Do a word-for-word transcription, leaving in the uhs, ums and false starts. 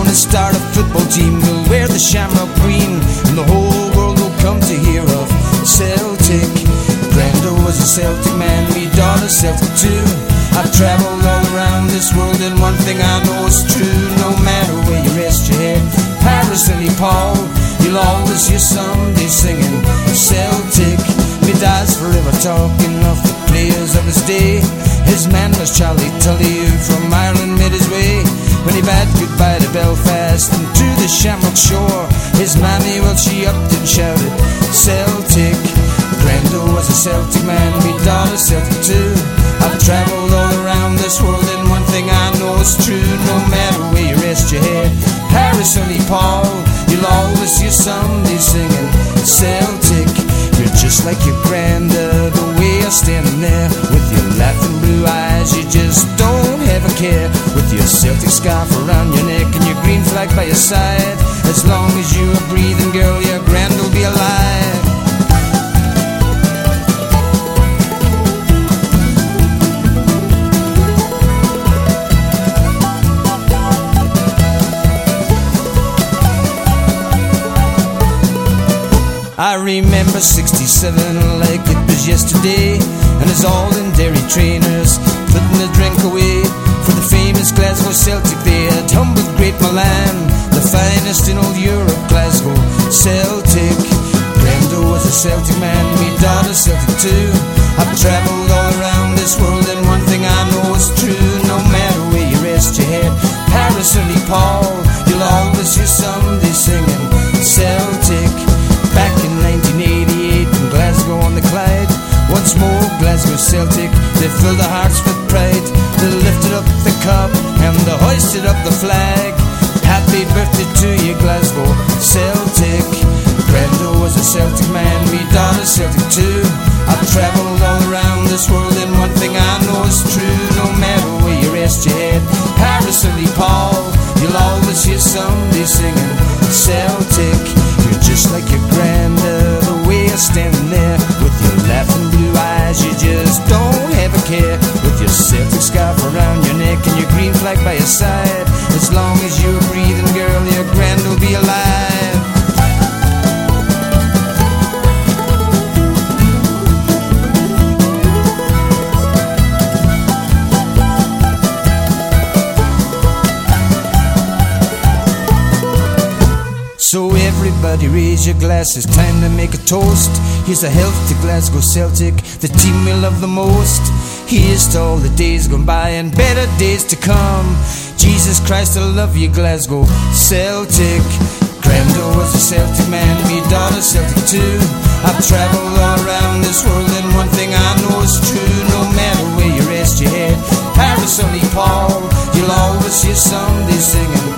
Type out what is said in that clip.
gonna start a football team. We'll wear the shamrock green, and the whole world will come to hear of Celtic. Grando was a Celtic man, me daughter Celtic too. I've travelled all around this world, and one thing I know is true. No matter where you rest your head, Paris or Nepal, you'll always hear somebody singing Celtic. Me dad's forever talking of the players of his day. His man was Charlie Tully, who from Ireland made his way. When he bade goodbye to Belfast and to the Shamrock shore, his mammy, well, she upped and shouted Celtic. Grando was a Celtic man, me daughter Celtic too. I've travelled all around this world, and one thing I know is true. No matter where you rest your head, Paris or Nepal, you'll always hear somebody singing Celtic. You're just like your grandad, the way you're standing there with your laughing blue eyes, you just don't have a care. With your Celtic scarf around your neck and your green flag by your side, as long as you are breathing, girl, your grand will be alive. I remember sixty-seven like it was yesterday, and as all in dairy trainers putting the drink away for the famous Glasgow Celtic. They had humbled great Milan, the finest in all Europe, Glasgow Celtic. Grando was a Celtic man, me daughter Celtic too. I've travelled all around this world, and one thing I know is true. No matter where you rest your head, Paris or Nepal, you'll always hear somebody singing Celtic. Back in nineteen eighty-eight in Glasgow on the Clyde, once more Glasgow Celtic, they filled their hearts with pride. They lifted up the cup and they hoisted up the flag. Happy birthday to you, Glasgow Celtic. Grando was a Celtic man, me daughter Celtic too. I've travelled all around this world, and one thing I know is true. No matter where you rest your head, Paris or Nepal, you'll always hear somebody singing Celtic. You're just like your grandad, the way you're standing there with your laughing blue eyes, you just don't have a care. With your Celtic scarf around your neck and your green flag by your side, as long as you're breathing, girl, your grand will be alive. So everybody raise your glasses, time to make a toast. Here's a health to Glasgow Celtic, the team we love the most. Here's to all the days gone by and better days to come. Jesus Christ, I love you, Glasgow Celtic. Grando was a Celtic man, me daughter Celtic too. I've travelled all around this world, and one thing I know is true. No matter where you rest your head, Paris or Nepal, you'll always hear somebody singing